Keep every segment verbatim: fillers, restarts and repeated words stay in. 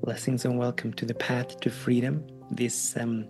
Blessings and welcome to the Path to Freedom. This um,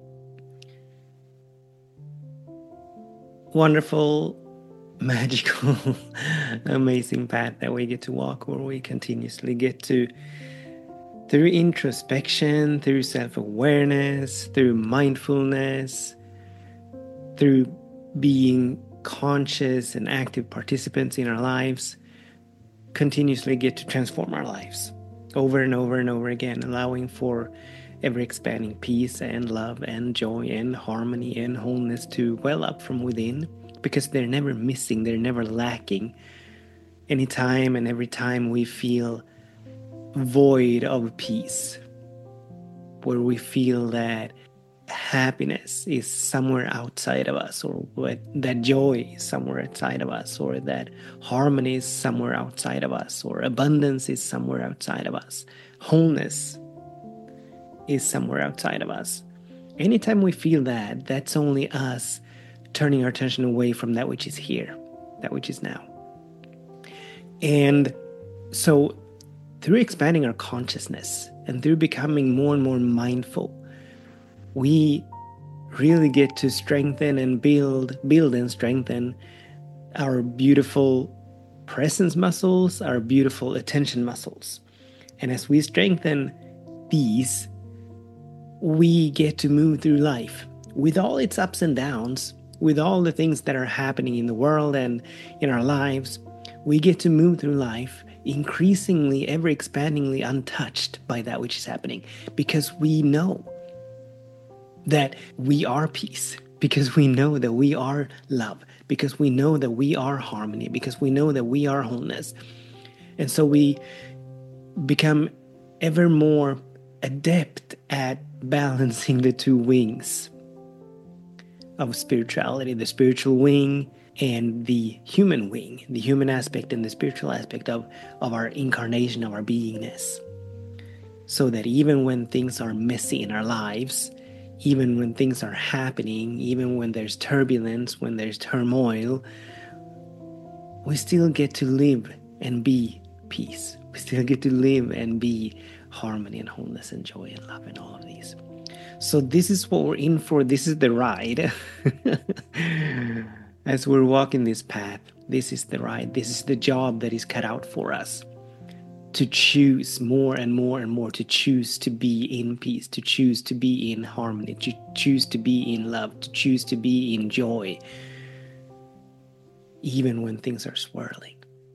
wonderful, magical, amazing path that we get to walk, where we continuously get to, through introspection, through self-awareness, through mindfulness, through being conscious and active participants in our lives, continuously get to transform our lives over and over and over again, allowing for ever-expanding peace and love and joy and harmony and wholeness to well up from within, because they're never missing, they're never lacking. Anytime and every time we feel void of peace, where we feel that happiness is somewhere outside of us, or what, that joy is somewhere outside of us, or that harmony is somewhere outside of us, or abundance is somewhere outside of us, wholeness is somewhere outside of us. Anytime we feel that, that's only us turning our attention away from that which is here, that which is now. And so through expanding our consciousness and through becoming more and more mindful, we really get to strengthen and build, build and strengthen our beautiful presence muscles, our beautiful attention muscles. And as we strengthen these, we get to move through life with all its ups and downs, with all the things that are happening in the world and in our lives. We get to move through life increasingly, ever expandingly untouched by that which is happening, because we know that we are peace, because we know that we are love, because we know that we are harmony, because we know that we are wholeness. And so we become ever more adept at balancing the two wings of spirituality, the spiritual wing and the human wing, the human aspect and the spiritual aspect of, of our incarnation, of our beingness. So that even when things are messy in our lives, even when things are happening, even when there's turbulence, when there's turmoil, we still get to live and be peace. We still get to live and be harmony and wholeness and joy and love and all of these. So this is what we're in for. This is the ride. As we're walking this path, this is the ride. This is the job that is cut out for us. To choose more and more and more, to choose to be in peace, to choose to be in harmony, to choose to be in love, to choose to be in joy, even when things are swirling.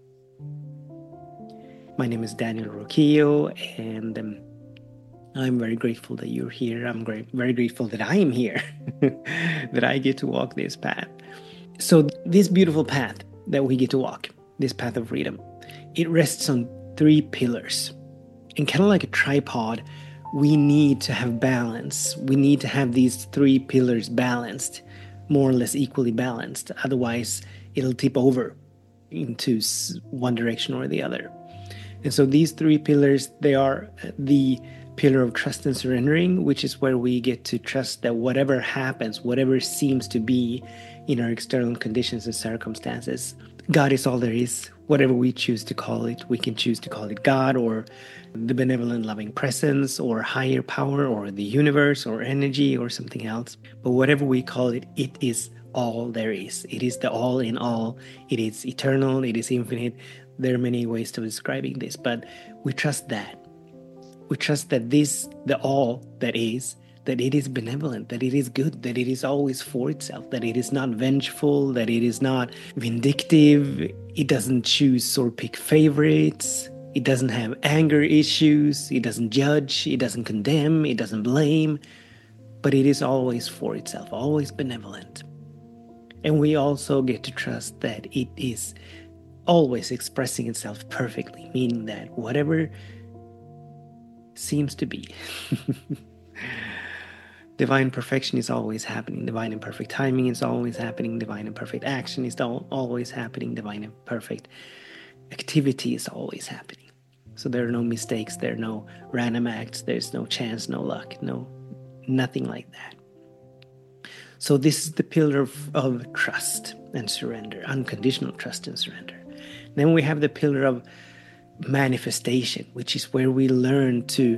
My name is Daniel Roquillo, and um, I'm very grateful that you're here. I'm great, very grateful that I am here, that I get to walk this path. So this beautiful path that we get to walk, this path of freedom, it rests on three pillars. And kind of like a tripod, we need to have balance. We need to have these three pillars balanced, more or less equally balanced. Otherwise, it'll tip over into one direction or the other. And so these three pillars, they are the pillar of trust and surrendering, which is where we get to trust that whatever happens, whatever seems to be in our external conditions and circumstances, God is all there is. Whatever we choose to call it, we can choose to call it God or the benevolent loving presence or higher power or the universe or energy or something else. But whatever we call it, it is all there is. It is the all in all. It is eternal. It is infinite. There are many ways to describing this, but we trust that. We trust that this, the all that is, that it is benevolent, that it is good, that it is always for itself, that it is not vengeful, that it is not vindictive, it doesn't choose or pick favorites, it doesn't have anger issues, it doesn't judge, it doesn't condemn, it doesn't blame, but it is always for itself, always benevolent. And we also get to trust that it is always expressing itself perfectly, meaning that whatever seems to be divine perfection is always happening. Divine and perfect timing is always happening. Divine and perfect action is always happening. Divine and perfect activity is always happening. So there are no mistakes. There are no random acts. There's no chance, no luck, no nothing like that. So this is the pillar of, of trust and surrender, unconditional trust and surrender. Then we have the pillar of manifestation, which is where we learn to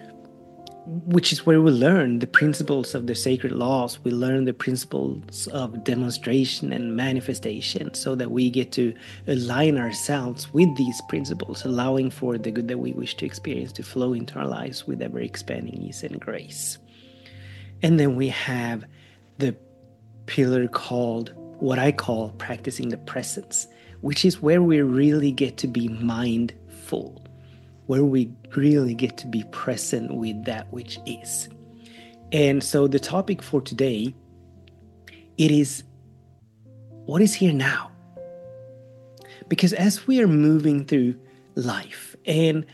which is where we learn the principles of the sacred laws. We learn the principles of demonstration and manifestation so that we get to align ourselves with these principles, allowing for the good that we wish to experience to flow into our lives with ever expanding ease and grace. And then we have the pillar called, what I call, practicing the presence, which is where we really get to be mindful, where we really get to be present with that which is. And so the topic for today, it is, what is here now? Because as we are moving through life and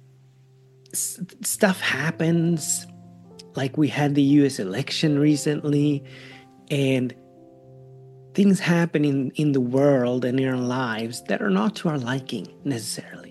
s- stuff happens, like we had the U S election recently, and things happen in, in the world and in our lives that are not to our liking necessarily.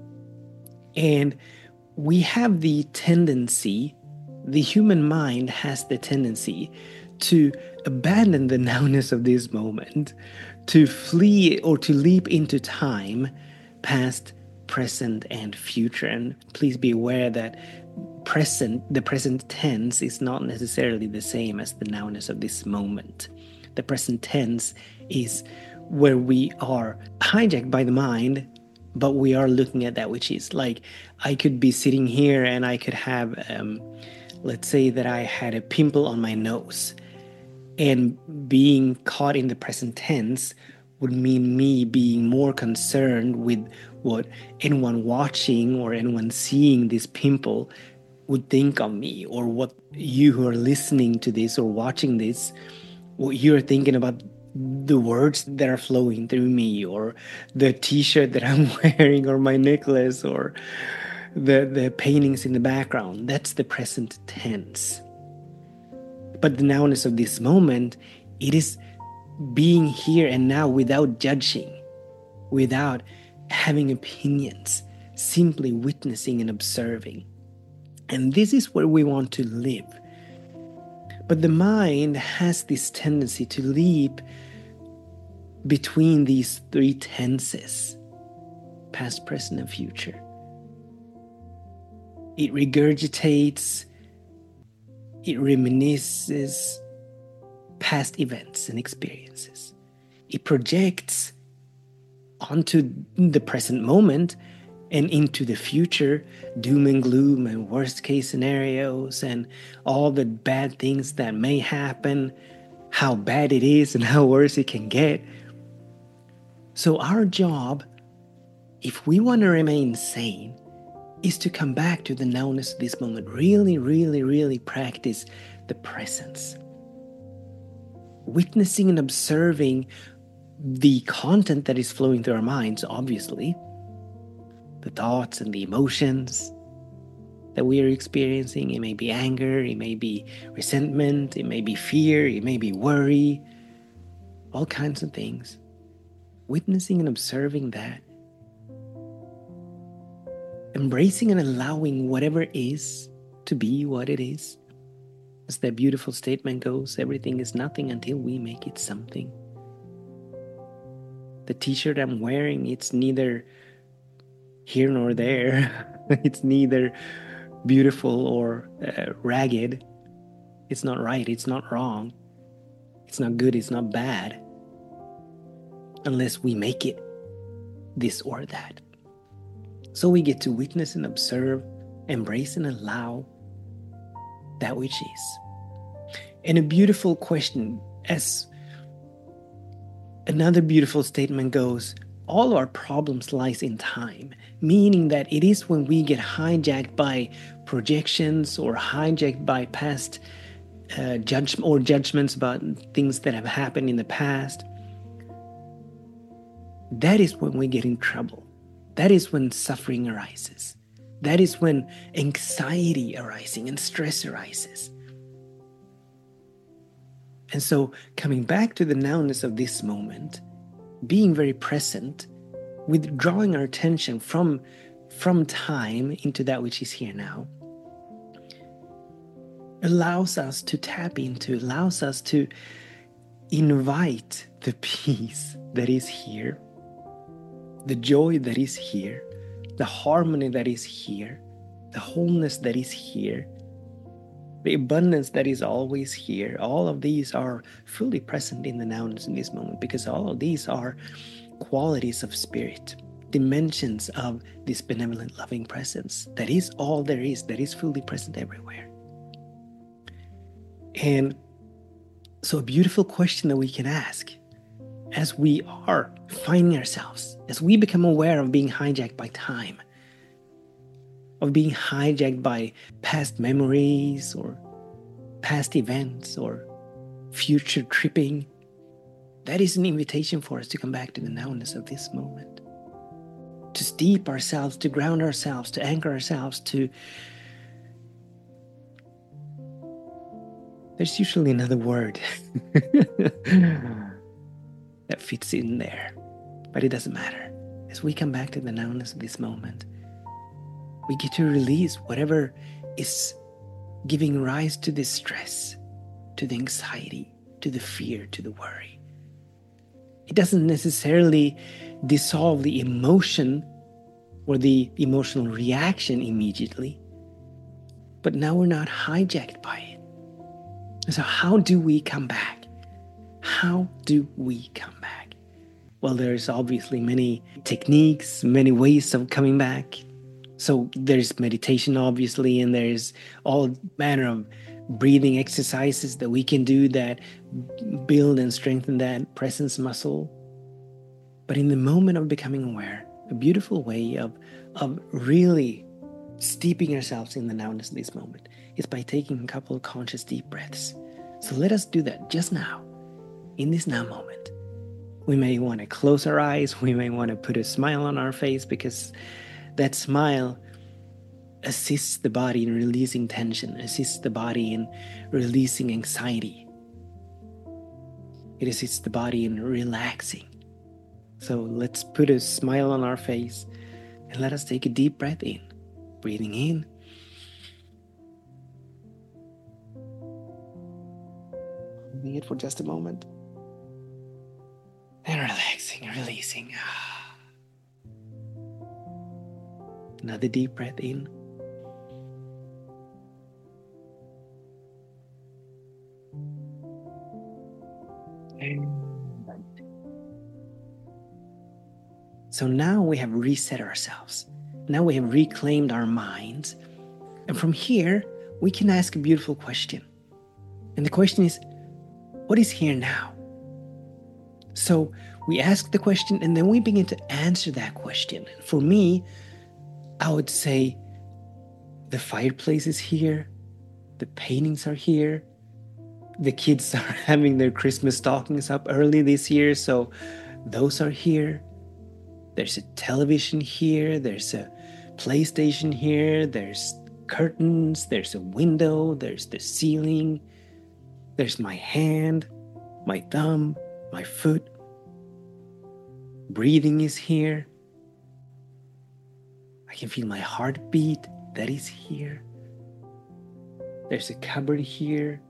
And we have the tendency, the human mind has the tendency to abandon the nowness of this moment, to flee or to leap into time, past, present, and future. And please be aware that present, the present tense is not necessarily the same as the nowness of this moment. The present tense is where we are hijacked by the mind, but we are looking at that which is. Like, I could be sitting here and I could have, um, let's say that I had a pimple on my nose, and being caught in the present tense would mean me being more concerned with what anyone watching or anyone seeing this pimple would think of me, or what you who are listening to this or watching this, what you're thinking about the words that are flowing through me, or the t-shirt that I'm wearing, or my necklace, or the, the paintings in the background. That's the present tense. But the nowness of this moment, it is being here and now without judging, without having opinions, simply witnessing and observing. And this is where we want to live. But the mind has this tendency to leap between these three tenses, past, present, and future. It regurgitates, it reminisces past events and experiences. It projects onto the present moment and into the future, doom and gloom and worst case scenarios and all the bad things that may happen, how bad it is and how worse it can get. So our job, if we want to remain sane, is to come back to the nowness of this moment. Really, really, really practice the presence. Witnessing and observing the content that is flowing through our minds, obviously, the thoughts and the emotions that we are experiencing. It may be anger, it may be resentment, it may be fear, it may be worry, all kinds of things. Witnessing and observing that. Embracing and allowing whatever is to be what it is. As that beautiful statement goes, everything is nothing until we make it something. The t-shirt I'm wearing, it's neither here nor there. It's neither beautiful or uh, ragged. It's not right, it's not wrong. It's not good, it's not bad. Unless we make it this or that. So we get to witness and observe, embrace and allow that which is. And a beautiful question, as another beautiful statement goes, all our problems lies in time, meaning that it is when we get hijacked by projections or hijacked by past uh, judge or judgments about things that have happened in the past. That is when we get in trouble. That is when suffering arises. That is when anxiety arising and stress arises. And so coming back to the nowness of this moment, being very present, withdrawing our attention from, from time into that which is here now, allows us to tap into, allows us to invite the peace that is here, the joy that is here, the harmony that is here, the wholeness that is here, the abundance that is always here. All of these are fully present in the nowness in this moment, because all of these are qualities of spirit, dimensions of this benevolent, loving presence. That is all there is, that is fully present everywhere. And so a beautiful question that we can ask as we are finding ourselves, as we become aware of being hijacked by time, of being hijacked by past memories or past events or future tripping, that is an invitation for us to come back to the nowness of this moment, to steep ourselves, to ground ourselves, to anchor ourselves, to... There's usually another word that fits in there, but it doesn't matter. As we come back to the nowness of this moment, we get to release whatever is giving rise to this stress, to the anxiety, to the fear, to the worry. It doesn't necessarily dissolve the emotion or the emotional reaction immediately, but now we're not hijacked by it. And so how do we come back? How do we come back? Well, there's obviously many techniques, many ways of coming back. So there's meditation, obviously, and there's all manner of breathing exercises that we can do that build and strengthen that presence muscle. But in the moment of becoming aware, a beautiful way of, of really steeping ourselves in the nowness of this moment is by taking a couple of conscious deep breaths. So let us do that just now, in this now moment. We may want to close our eyes, we may want to put a smile on our face, because that smile assists the body in releasing tension, assists the body in releasing anxiety. It assists the body in relaxing. So let's put a smile on our face and let us take a deep breath in. Breathing in. Holding it for just a moment. And relaxing, releasing. Another deep breath in. And so now we have reset ourselves. Now we have reclaimed our minds. And from here, we can ask a beautiful question. And the question is, what is here now? So we ask the question and then we begin to answer that question. For me, I would say the fireplace is here, the paintings are here, the kids are having their Christmas stockings up early this year, so those are here. There's a television here, there's a PlayStation here, there's curtains, there's a window, there's the ceiling, there's my hand, my thumb, my foot. Breathing is here. I can feel my heartbeat, that is here. There's a cupboard here.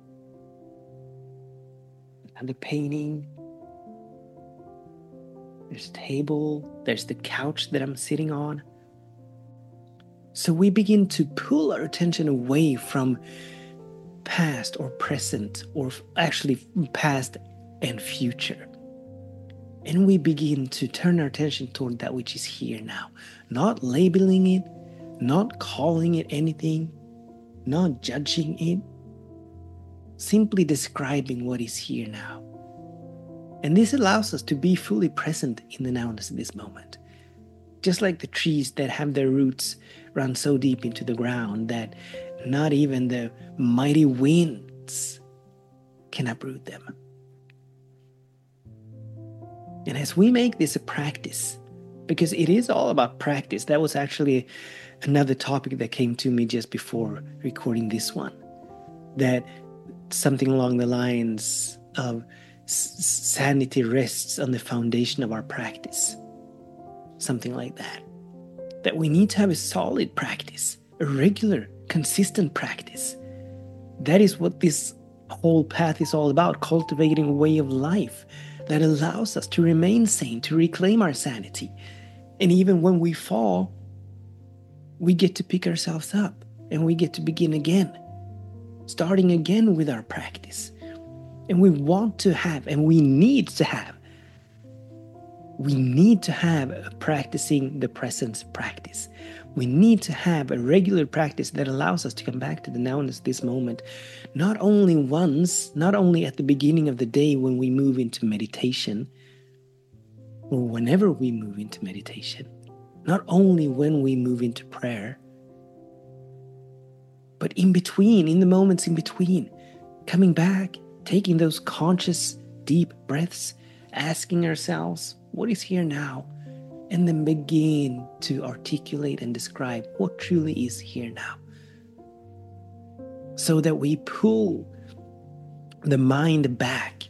Another painting. There's a table. There's the couch that I'm sitting on. So we begin to pull our attention away from past or present, or actually past and future. And we begin to turn our attention toward that which is here now. Not labeling it, not calling it anything, not judging it. Simply describing what is here now. And this allows us to be fully present in the nowness of this moment. Just like the trees that have their roots run so deep into the ground that not even the mighty winds can uproot them. And as we make this a practice, because it is all about practice, that was actually another topic that came to me just before recording this one, that something along the lines of sanity rests on the foundation of our practice. Something like that. That we need to have a solid practice, a regular, consistent practice. That is what this whole path is all about, cultivating a way of life that allows us to remain sane, to reclaim our sanity. And even when we fall, we get to pick ourselves up and we get to begin again, starting again with our practice. And we want to have, and we need to have, we need to have a practicing the presence practice. We need to have a regular practice that allows us to come back to the nowness, this moment, not only once, not only at the beginning of the day when we move into meditation, or whenever we move into meditation, not only when we move into prayer, but in between, in the moments in between, coming back, taking those conscious, deep breaths, asking ourselves, what is here now? And then begin to articulate and describe what truly is here now. So that we pull the mind back.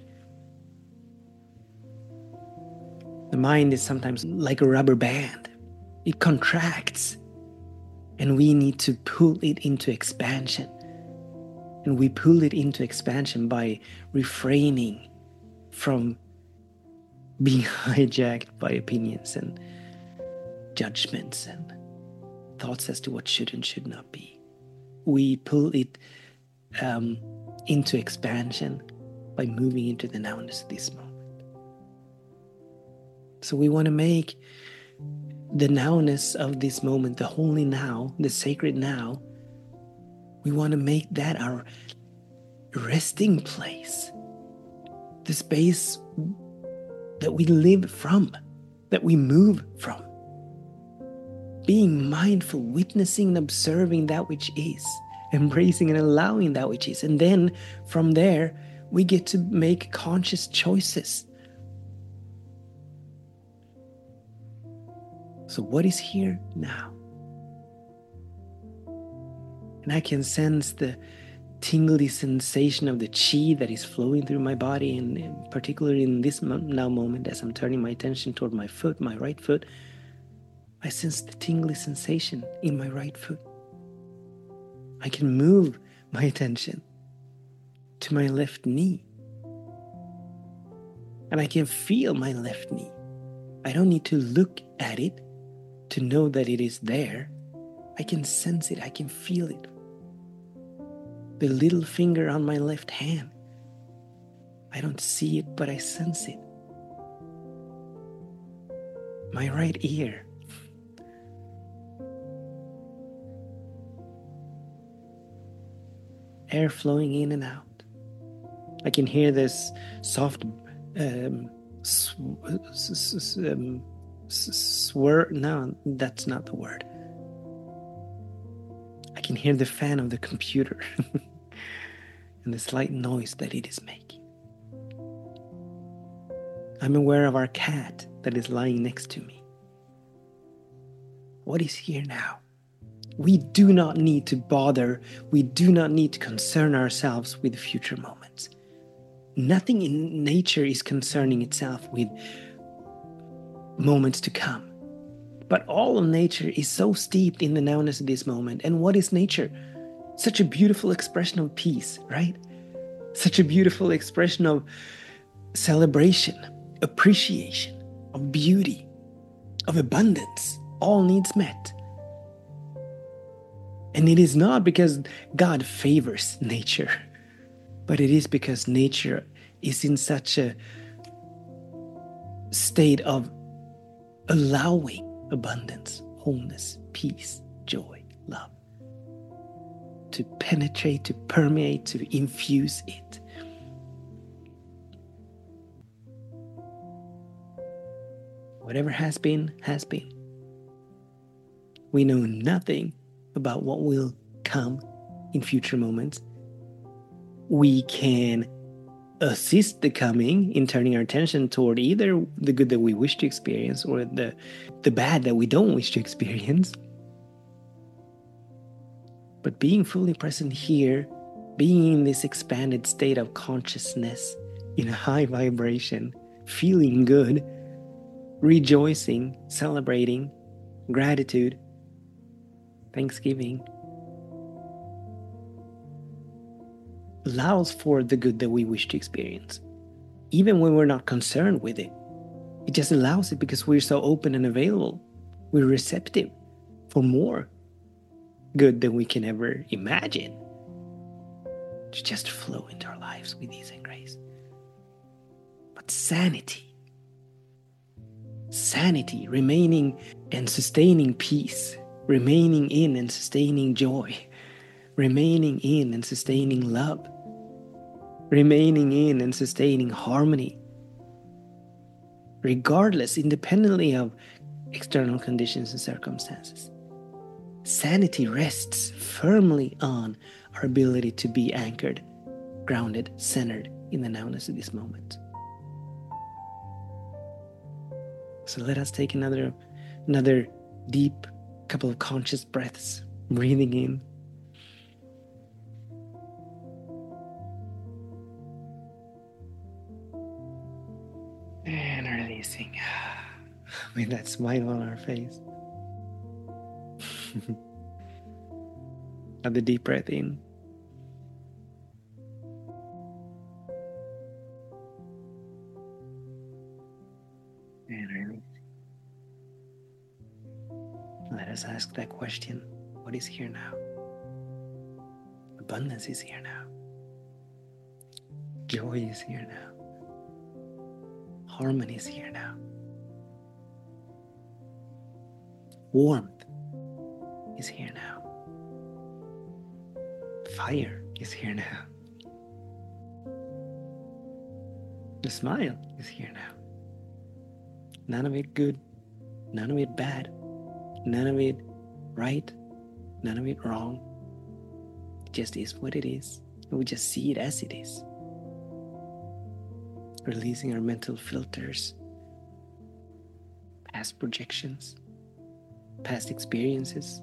The mind is sometimes like a rubber band. It contracts. And we need to pull it into expansion. And we pull it into expansion by refraining from being hijacked by opinions and judgments and thoughts as to what should and should not be. We pull it um, into expansion by moving into the nowness of this moment. So we want to make the nowness of this moment, the holy now, the sacred now, we want to make that our resting place, the space that we live from, that we move from. Being mindful, witnessing and observing that which is, embracing and allowing that which is. And then from there, we get to make conscious choices. So what is here now? And I can sense the tingly sensation of the chi that is flowing through my body, and particularly in this now moment as I'm turning my attention toward my foot, my right foot, I sense the tingly sensation in my right foot. I can move my attention to my left knee. And I can feel my left knee. I don't need to look at it to know that it is there. I can sense it, I can feel it. The little finger on my left hand. I don't see it, but I sense it. My right ear. Air flowing in and out. I can hear this soft um, sw- s- s- um, s- swir. No, that's not the word. I can hear the fan of the computer and the slight noise that it is making. I'm aware of our cat that is lying next to me. What is here now? We do not need to bother, we do not need to concern ourselves with future moments. Nothing in nature is concerning itself with moments to come. But all of nature is so steeped in the nowness of this moment. And what is nature? Such a beautiful expression of peace, right? Such a beautiful expression of celebration, appreciation, of beauty, of abundance, all needs met. And it is not because God favors nature, but it is because nature is in such a state of allowing abundance, wholeness, peace, joy, love to penetrate, to permeate, to infuse it. Whatever has been, has been. We know nothing about what will come in future moments. We can assist the coming in turning our attention toward either the good that we wish to experience or the, the bad that we don't wish to experience. But being fully present here, being in this expanded state of consciousness, in a high vibration, feeling good, rejoicing, celebrating, gratitude, thanksgiving, allows for the good that we wish to experience, even when we're not concerned with it. It just allows it because we're so open and available. We're receptive for more. good that we can ever imagine, to just flow into our lives with ease and grace. But sanity, sanity, remaining and sustaining peace, remaining in and sustaining joy, remaining in and sustaining love, remaining in and sustaining harmony, regardless, independently of external conditions and circumstances. Sanity rests firmly on our ability to be anchored, grounded, centered in the nowness of this moment. So let us take another, another deep couple of conscious breaths, breathing in. And releasing with that smile on our face. Another deep breath in. And release. Let us ask that question. What is here now? Abundance is here now. Joy is here now. Harmony is here now. Warmth is here now. Fire is here now. The smile is here now. None of it good, none of it bad, none of it right, none of it wrong. It just is what it is. We just see it as it is. Releasing our mental filters, past projections, past experiences.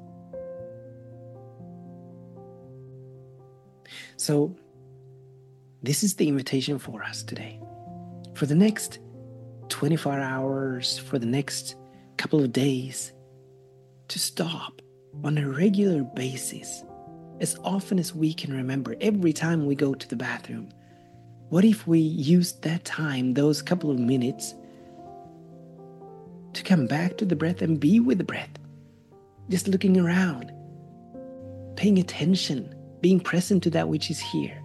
So, this is the invitation for us today. For the next twenty-four hours, for the next couple of days, to stop on a regular basis, as often as we can remember, every time we go to the bathroom. What if we used that time, those couple of minutes, to come back to the breath and be with the breath? Just looking around, paying attention, being present to that which is here.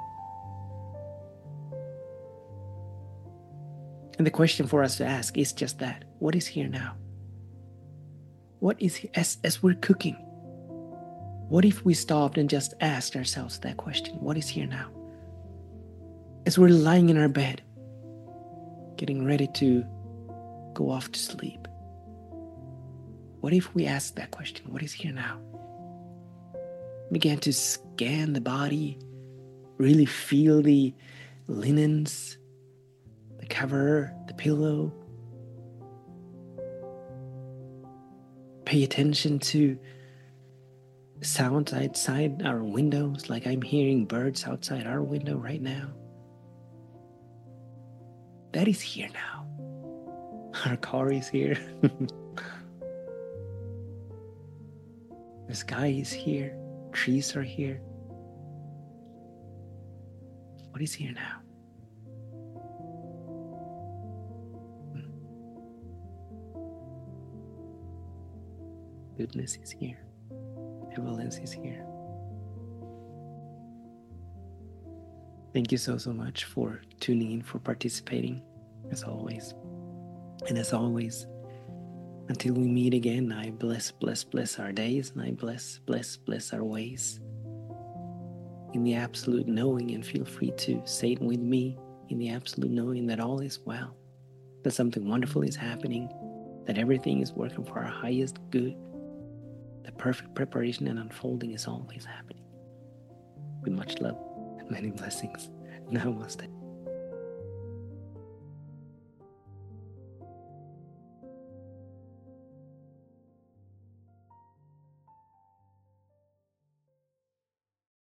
And the question for us to ask is just that. What is here now? What is here? As, as we're cooking, what if we stopped and just asked ourselves that question? What is here now? As we're lying in our bed, getting ready to go off to sleep, what if we ask that question? What is here now? Began to scan the body, really feel the linens, the cover, the pillow. Pay attention to sounds outside our windows, like I'm hearing birds outside our window right now. That is here now. Our car is here. The sky is here. Trees are here. What is here now? Goodness is here. Benevolence is here. Thank you so, so much for tuning in, for participating, as always. And as always, until we meet again, I bless, bless, bless our days, and I bless, bless, bless our ways. In the absolute knowing, and feel free to say it with me, in the absolute knowing that all is well, that something wonderful is happening, that everything is working for our highest good, the perfect preparation and unfolding is always happening. With much love and many blessings. Namaste.